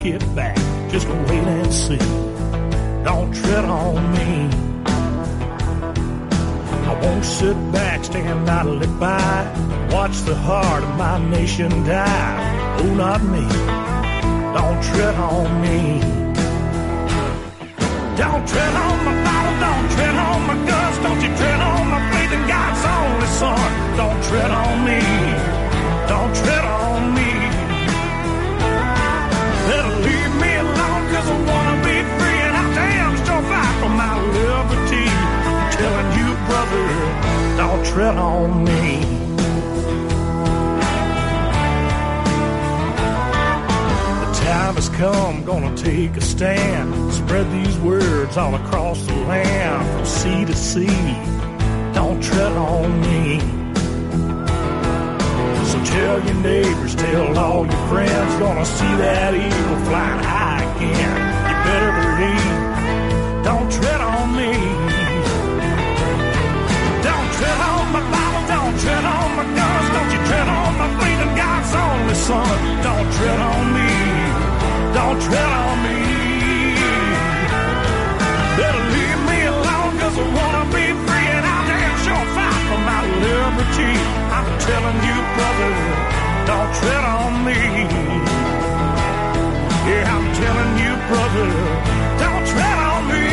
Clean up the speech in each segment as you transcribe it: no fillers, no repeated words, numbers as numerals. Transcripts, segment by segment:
Get back, just wait and see. Don't tread on me. I won't sit back, stand idly by, watch the heart of my nation die. Oh, not me. Don't tread on me. Don't tread on my Bible, don't tread on my guns, don't you tread on my faith in God's only Son. Don't tread on me. Don't tread on me. Better leave me alone, cause I wanna be free, and I damn sure fight for my liberty. I'm telling you, brother, don't tread on me. The time has come, gonna take a stand, spread these words all across the land, from sea to sea. Don't tread on me. So tell your neighbors, tell all your friends, gonna see that eagle flying high again. You better believe, don't tread on me. Don't tread on my Bible, don't tread on my guns, don't you tread on my faith in God's only Son. Don't tread on me, don't tread on me. Better leave me alone, cause I wanna be free, and I'll damn sure fight for my liberty. I'm telling you, brother, don't tread on me. Yeah, I'm telling you, brother, don't tread on me.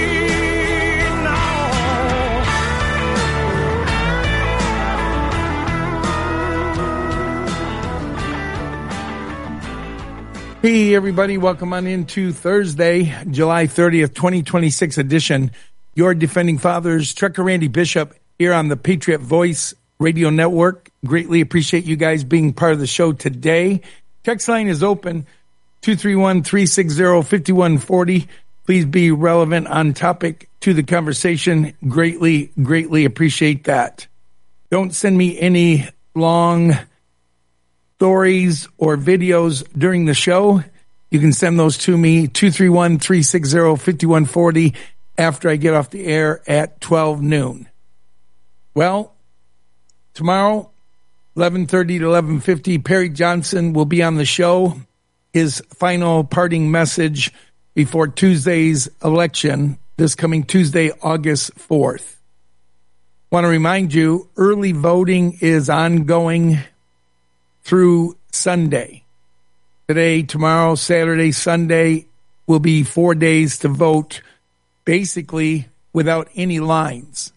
No. Hey, everybody, welcome on into Thursday, July 30th, 2026 edition. Your Defending Fathers, Trucker Randy Bishop, here on the Patriot Voice Radio Network. Greatly appreciate you guys being part of the show today. Text line is open, 231-360-5140. Please be relevant on topic to the conversation. Greatly appreciate that. Don't send me any long stories or videos during the show. You can send those to me, 231-360-5140, after I get off the air at 12 noon. Well, tomorrow, 11:30 to 11:50, Perry Johnson will be on the show. His final parting message before Tuesday's election, this coming Tuesday, August 4th. Want to remind you, early voting is ongoing through Sunday. Today, tomorrow, Saturday, Sunday will be 4 days to vote, basically without any lines.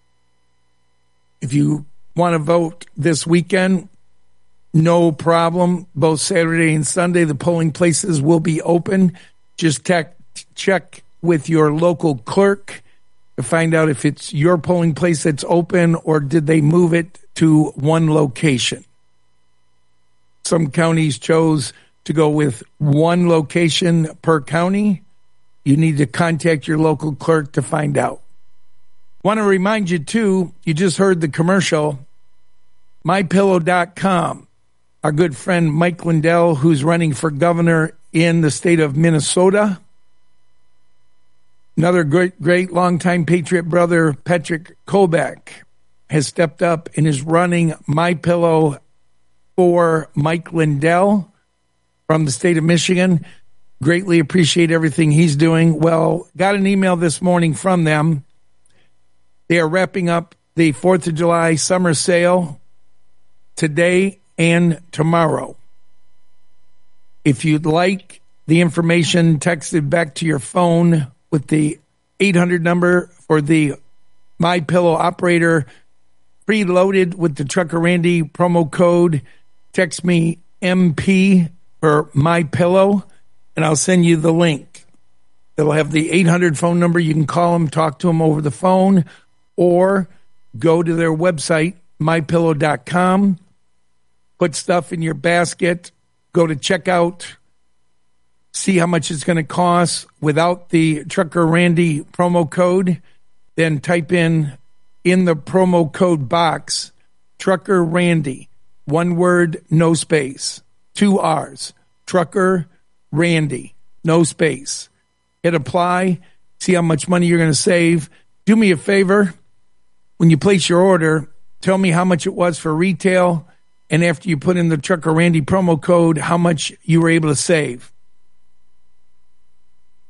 If you want to vote this weekend, no problem. Both Saturday and Sunday, the polling places will be open. Just check with your local clerk to find out if it's your polling place that's open or did they move it to one location. Some counties chose to go with one location per county. You need to contact your local clerk to find out. Want to remind you, too, you just heard the commercial, MyPillow.com. Our good friend Mike Lindell, who's running for governor in the state of Minnesota. Another great longtime Patriot brother, Patrick Kobach, has stepped up and is running MyPillow for Mike Lindell from the state of Michigan. Greatly appreciate everything he's doing. Well, got an email this morning from them. They are wrapping up the 4th of July summer sale today and tomorrow. If you'd like the information texted back to your phone with the 800 number for the MyPillow operator, preloaded with the Trucker Randy promo code, text me MP for MyPillow, and I'll send you the link. It'll have the 800 phone number. You can call them, talk to them over the phone, or go to their website, mypillow.com, put stuff in your basket, go to checkout, see how much it's going to cost without the Trucker Randy promo code, then type in the promo code box, Trucker Randy, one word, no space, 2 R's, Trucker Randy, no space. Hit apply, see how much money you're going to save. Do me a favor. When you place your order, tell me how much it was for retail, and after you put in the Trucker Randy promo code, how much you were able to save.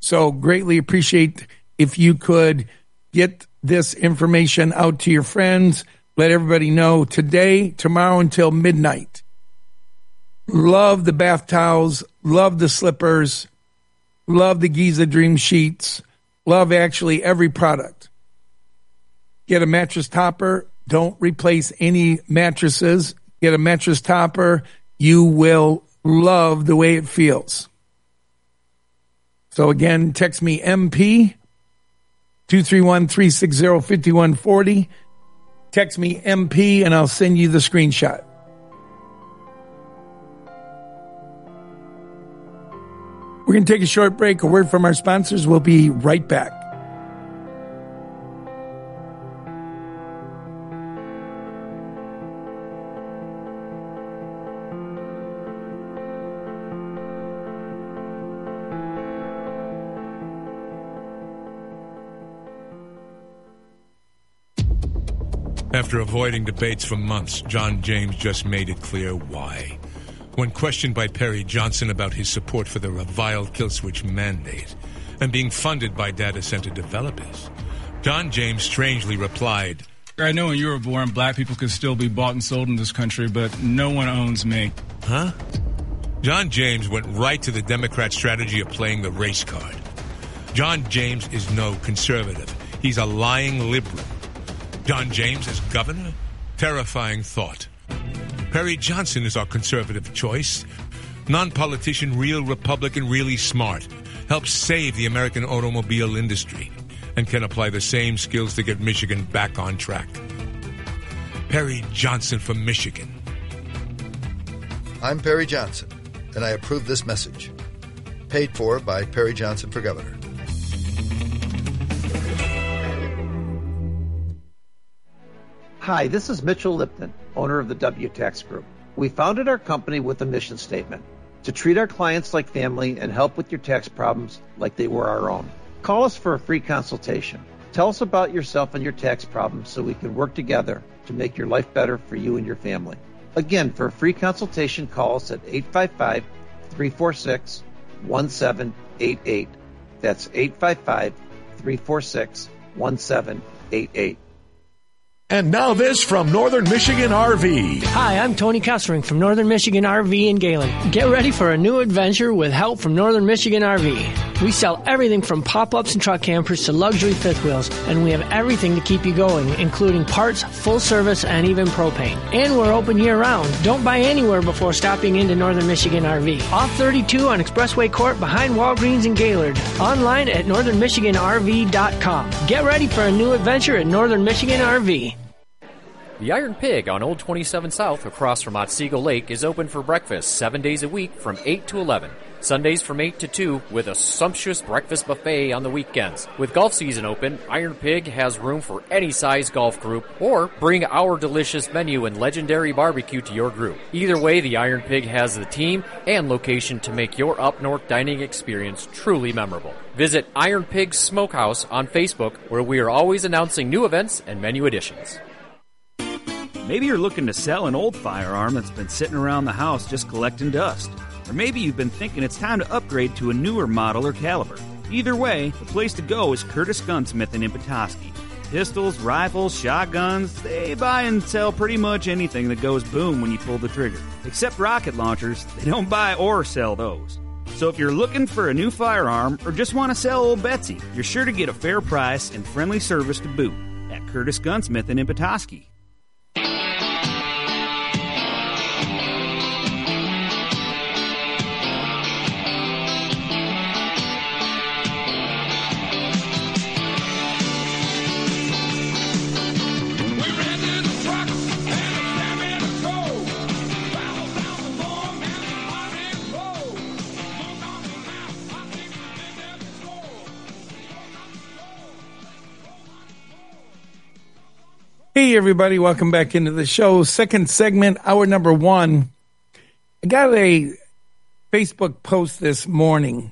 So greatly appreciate if you could get this information out to your friends. Let everybody know today, tomorrow until midnight. Love the bath towels. Love the slippers. Love the Giza Dream Sheets. Love actually every product. Get a mattress topper. Don't replace any mattresses. Get a mattress topper. You will love the way it feels. So again, text me MP 231-360-5140. Text me MP and I'll send you the screenshot. We're going to take a short break. A word from our sponsors. We'll be right back. After avoiding debates for months, John James just made it clear why. When questioned by Perry Johnson about his support for the reviled kill switch mandate and being funded by data center developers, John James strangely replied, I know when you were born, black people could still be bought and sold in this country, but no one owns me. Huh? John James went right to the Democrat strategy of playing the race card. John James is no conservative. He's a lying liberal. John James as governor? Terrifying thought. Perry Johnson is our conservative choice. Non-politician, real Republican, really smart. Helps save the American automobile industry and can apply the same skills to get Michigan back on track. Perry Johnson for Michigan. I'm Perry Johnson, and I approve this message. Paid for by Perry Johnson for Governor. Hi, this is Mitchell Lipton, owner of the W-Tax Group. We founded our company with a mission statement: to treat our clients like family and help with your tax problems like they were our own. Call us for a free consultation. Tell us about yourself and your tax problems so we can work together to make your life better for you and your family. Again, for a free consultation, call us at 855-346-1788. That's 855-346-1788. And now this from Northern Michigan RV. Hi, I'm Tony Kessering from Northern Michigan RV in Galen. Get ready for a new adventure with help from Northern Michigan RV. We sell everything from pop-ups and truck campers to luxury fifth wheels, and we have everything to keep you going, including parts, full service, and even propane. And we're open year-round. Don't buy anywhere before stopping into Northern Michigan RV. Off 32 on Expressway Court behind Walgreens in Gaylord. Online at northernmichiganrv.com. Get ready for a new adventure at Northern Michigan RV. The Iron Pig on Old 27 South across from Otsego Lake is open for breakfast 7 days a week from 8 to 11. Sundays from 8 to 2 with a sumptuous breakfast buffet on the weekends. With golf season open, Iron Pig has room for any size golf group, or bring our delicious menu and legendary barbecue to your group. Either way, the Iron Pig has the team and location to make your up-north dining experience truly memorable. Visit Iron Pig Smokehouse on Facebook, where we are always announcing new events and menu additions. Maybe you're looking to sell an old firearm that's been sitting around the house just collecting dust. Or maybe you've been thinking it's time to upgrade to a newer model or caliber. Either way, the place to go is Curtis Gunsmith in Petoskey. Pistols, rifles, shotguns, they buy and sell pretty much anything that goes boom when you pull the trigger. Except rocket launchers, they don't buy or sell those. So if you're looking for a new firearm or just want to sell old Betsy, you're sure to get a fair price and friendly service to boot at Curtis Gunsmith in Petoskey. Hey, everybody. Welcome back into the show. Second segment, hour number one. I got a Facebook post this morning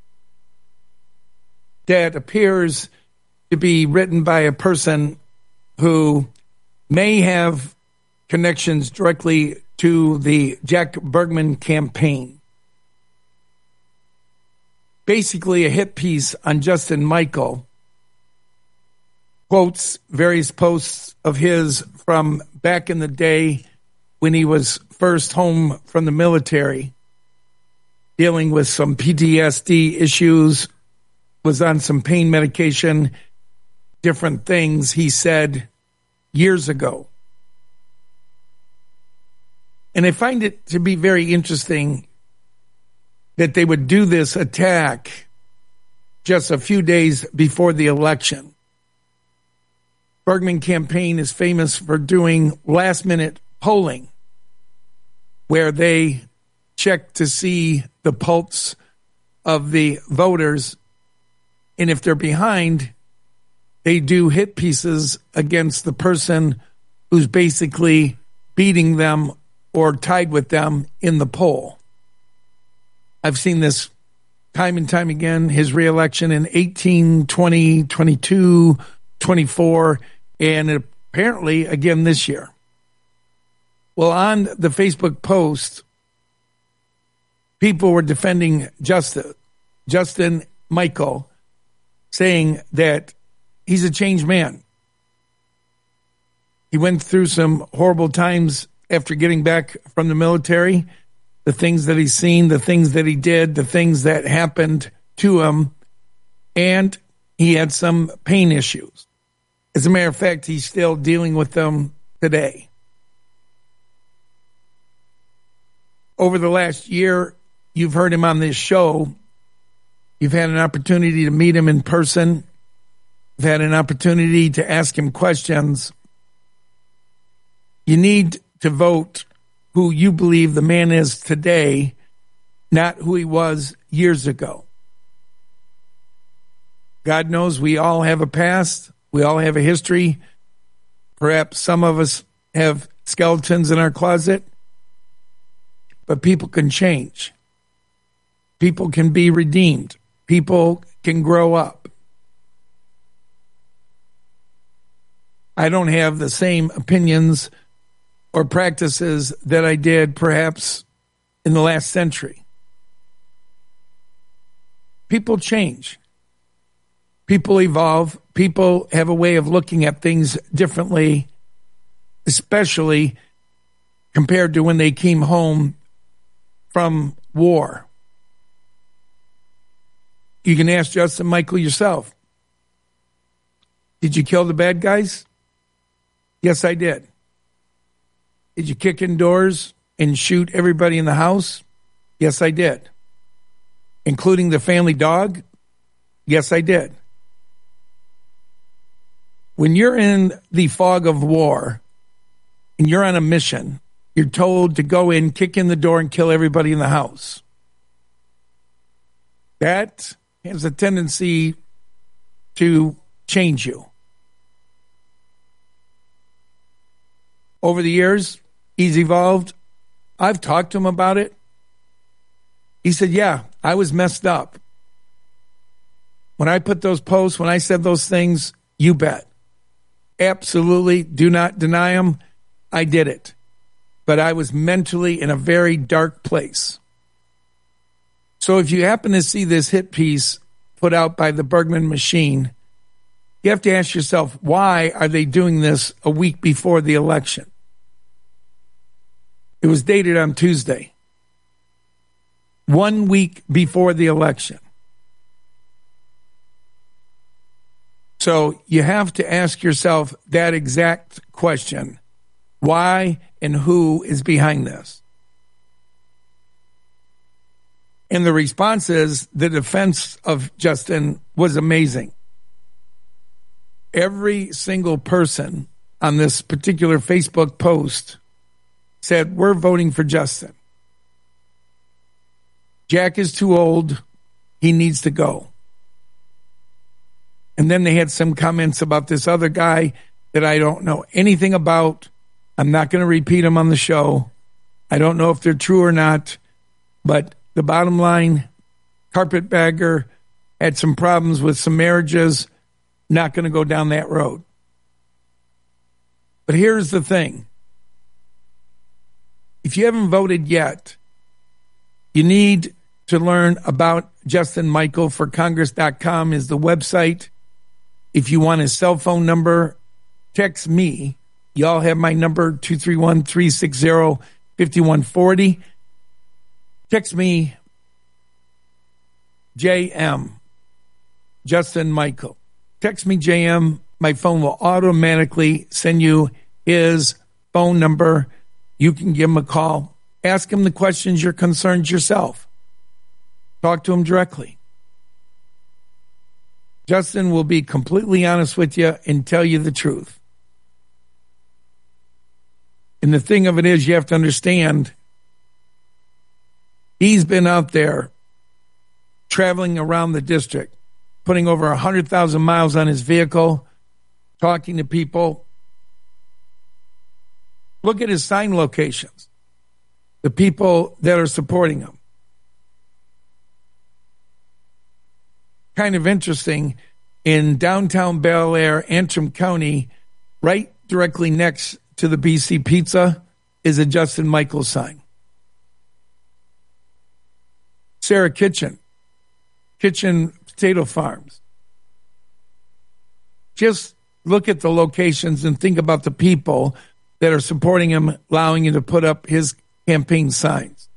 that appears to be written by a person who may have connections directly to the Jack Bergman campaign. basically a hit piece on Justin Michael, quotes various posts of his from back in the day when he was first home from the military, dealing with some PTSD issues, was on some pain medication, different things he said years ago. And I find it to be very interesting that they would do this attack just a few days before the election. Bergman campaign is famous for doing last-minute polling, where they check to see the pulse of the voters, and if they're behind, they do hit pieces against the person who's basically beating them or tied with them in the poll. I've seen this time and time again, his reelection in 18, 20, 22, 24, and apparently again this year. Well, on the Facebook post, people were defending Justin Michael, saying that he's a changed man. He went through some horrible times after getting back from the military, the things that he's seen, the things that he did, the things that happened to him, and he had some pain issues. As a matter of fact, he's still dealing with them today. Over the last year, you've heard him on this show. You've had an opportunity to meet him in person. You've had an opportunity to ask him questions. You need to vote who you believe the man is today, not who he was years ago. God knows we all have a past. We all have a history. Perhaps some of us have skeletons in our closet, but people can change. People can be redeemed. People can grow up. I don't have the same opinions or practices that I did perhaps in the last century. People change. People evolve. People have a way of looking at things differently, especially compared to when they came home from war. You can ask Justin Michael yourself. Did you kill the bad guys? Yes, I did. Did you kick in doors and shoot everybody in the house? Yes, I did. Including the family dog? Yes, I did. When you're in the fog of war and you're on a mission, you're told to go in, kick in the door, and kill everybody in the house. That has a tendency to change you. Over the years, he's evolved. I've talked to him about it. He said, yeah, I was messed up. When I put those posts, when I said those things, you bet. Absolutely, do not deny them. I did it. But I was mentally in a very dark place. So if you happen to see this hit piece put out by the Bergman machine, you have to ask yourself, why are they doing this a week before the election? It was dated on Tuesday, 1 week before the election. So you have to ask yourself that exact question. Why and who is behind this? And the response is the defense of Justin was amazing. Every single person on this particular Facebook post said, we're voting for Justin. Jack is too old. He needs to go. And then they had some comments about this other guy that I don't know anything about. I'm not going to repeat them on the show. I don't know if they're true or not. But the bottom line, carpetbagger, had some problems with some marriages. Not going to go down that road. But here's the thing. If you haven't voted yet, you need to learn about Justin Michael for Congress.com is the website. If you want his cell phone number, text me. Y'all have my number, 231-360-5140. Text me, JM, Justin Michael. Text me, JM. My phone will automatically send you his phone number. You can give him a call. Ask him the questions, your concerns yourself. Talk to him directly. Justin will be completely honest with you and tell you the truth. And the thing of it is, you have to understand, he's been out there traveling around the district, putting over 100,000 miles on his vehicle, talking to people. Look at his sign locations, the people that are supporting him. Kind of interesting, in downtown Bel Air, Antrim County, right directly next to the BC Pizza, is a Justin Michael sign. Sarah Kitchen Potato Farms. Just look at the locations and think about the people that are supporting him, allowing him to put up his campaign signs.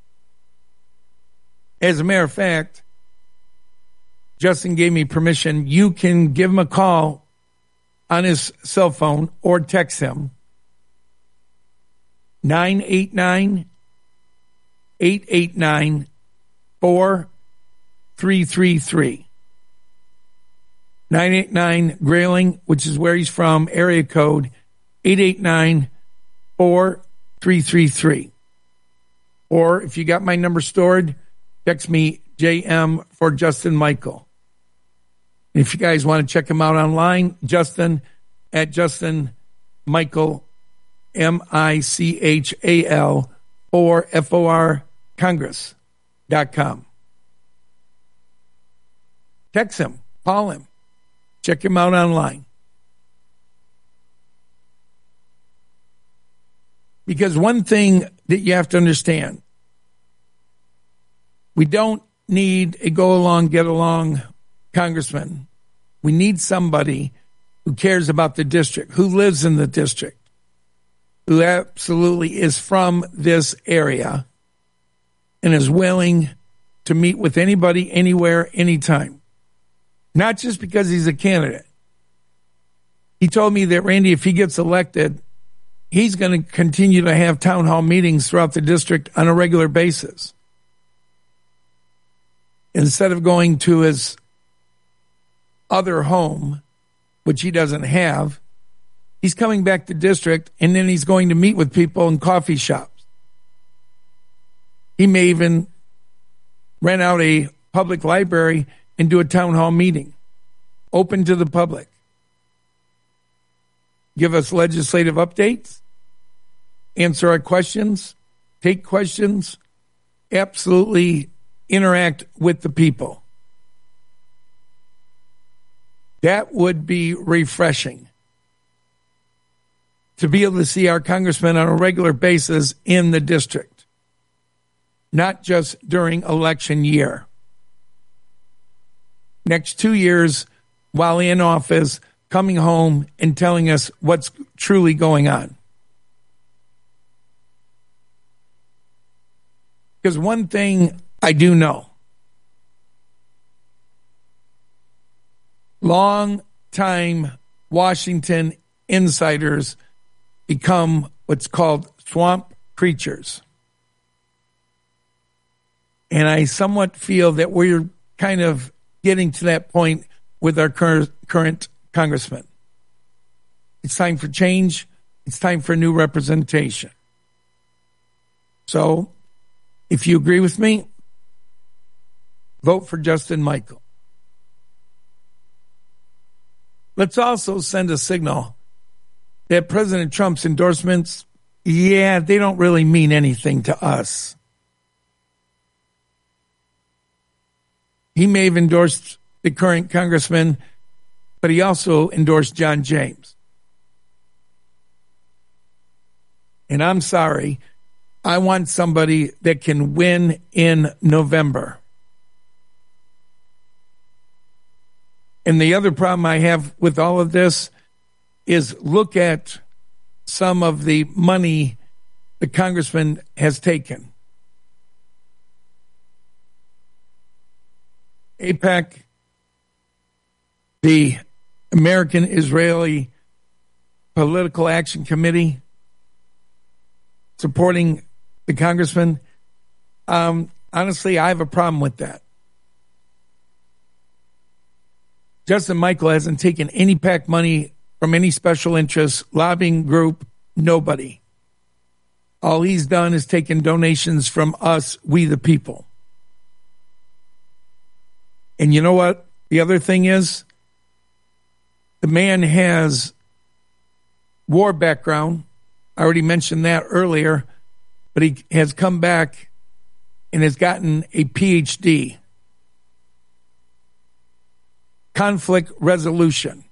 As a matter of fact, Justin gave me permission. You can give him a call on his cell phone or text him. 989-889-4333. 989 Grayling, which is where he's from, area code 889-4333. Or if you got my number stored, text me JM for Justin Michael. And if you guys want to check him out online, Justin at Justin Michael, MICHAL, or FOR Congress.com. Text him, call him, check him out online. Because one thing that you have to understand, we don't need a go-along, get-along congressman. We need somebody who cares about the district, who lives in the district, who absolutely is from this area and is willing to meet with anybody, anywhere, anytime. Not just because he's a candidate. He told me that, Randy, if he gets elected, he's going to continue to have town hall meetings throughout the district on a regular basis. Instead of going to his other home, which he doesn't have, he's coming back to district, and then he's going to meet with people in coffee shops. He may even rent out a public library and do a town hall meeting, open to the public. Give us legislative updates, answer our questions, take questions, absolutely interact with the people. That would be refreshing, to be able to see our congressman on a regular basis in the district, not just during election year. Next 2 years, while in office, coming home and telling us what's truly going on. Because one thing I do know, long-time Washington insiders become what's called swamp creatures. And I somewhat feel that we're kind of getting to that point with our current congressman. It's time for change. It's time for new representation. So, if you agree with me, vote for Justin Michael. Let's also send a signal that President Trump's endorsements, they don't really mean anything to us. He may have endorsed the current congressman, but he also endorsed John James. And I'm sorry, I want somebody that can win in November. And the other problem I have with all of this is look at some of the money the congressman has taken. AIPAC, the American-Israeli Political Action Committee, supporting the congressman. Honestly, I have a problem with that. Justin Michael hasn't taken any PAC money from any special interest, lobbying group, nobody. All he's done is taken donations from us, we the people. And you know what? The other thing is, the man has war background. I already mentioned that earlier, but he has come back and has gotten a PhD. Conflict resolution.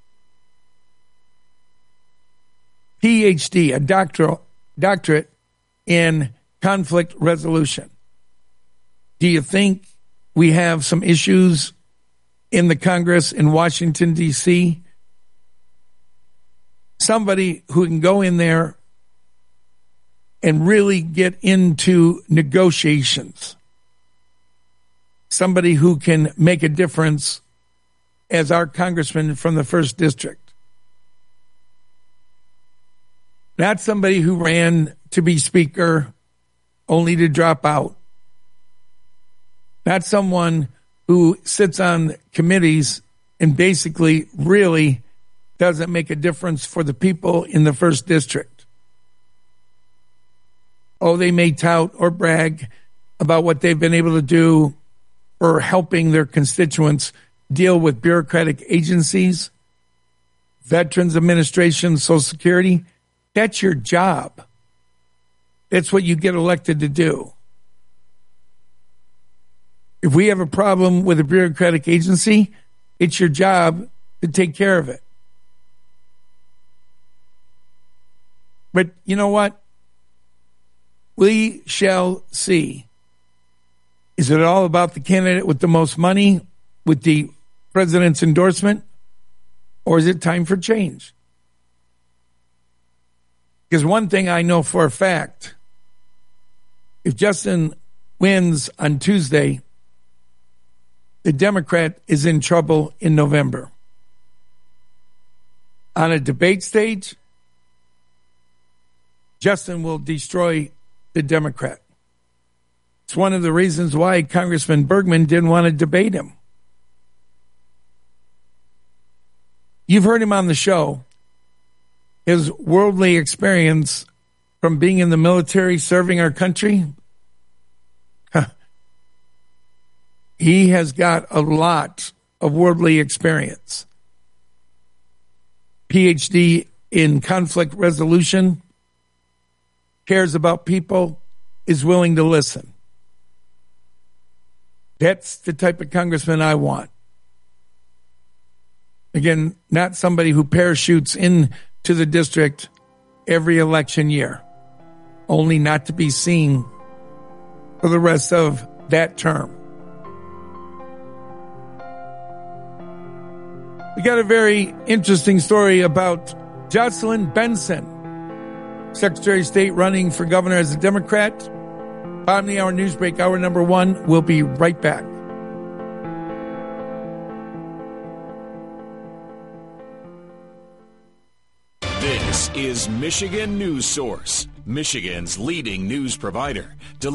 PhD, a doctorate in conflict resolution. Do you think we have some issues in the Congress in Washington, D.C.? Somebody who can go in there and really get into negotiations. Somebody who can make a difference as our congressman from the 1st District. Not somebody who ran to be speaker only to drop out. Not someone who sits on committees and basically really doesn't make a difference for the people in the 1st District. Oh, they may tout or brag about what they've been able to do for helping their constituents deal with bureaucratic agencies, Veterans Administration, Social Security. That's your job. That's what you get elected to do. If we have a problem with a bureaucratic agency, it's your job to take care of it. But you know what? We shall see. Is it all about the candidate with the most money, with the president's endorsement, or is it time for change? Because one thing I know for a fact, if Justin wins on Tuesday, the Democrat is in trouble in November. On a debate stage, Justin will destroy the Democrat. It's one of the reasons why Congressman Bergman didn't want to debate him. You've heard him on the show. His worldly experience from being in the military, serving our country, he has got a lot of worldly experience. PhD in conflict resolution, cares about people, is willing to listen. That's the type of congressman I want. Again, not somebody who parachutes into the district every election year, only not to be seen for the rest of that term. We got a very interesting story about Jocelyn Benson, Secretary of State running for governor as a Democrat. Bottom of the hour news break, hour number 1. We'll be right back. This is Michigan News Source, Michigan's leading news provider.